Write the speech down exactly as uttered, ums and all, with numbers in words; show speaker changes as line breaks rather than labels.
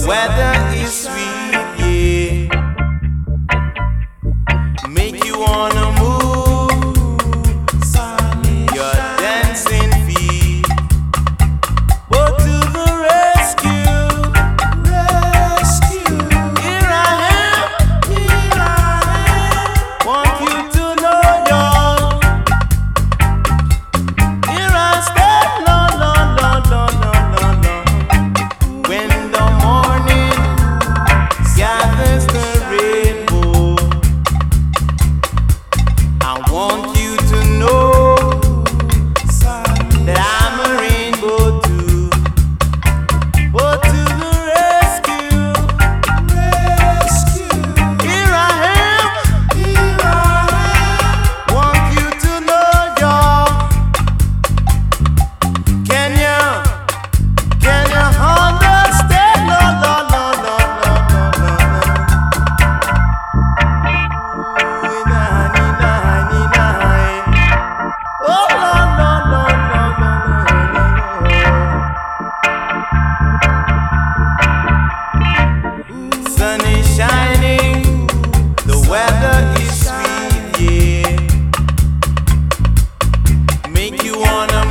weather is sweet, yeah. Make you wanna move your dancing feet. Go to the rescue, rescue. Here I am, here I am. Want you to know you're. Here I stand, no, no, no, no, no, no, no. When the morning gathers the rainbow, I want you to know that I'm a rainbow too. Go to the rescue, rescue. Here I am, here I am. Want you to know you're. Can you, can you understand? No, no, no, no, no, no, no, no. Ooh, nah, nee, nah, nee, nah. Oh, no, no, no, no, no, no, no. Sun is shining, the weather is sweet, yeah. Make you wanna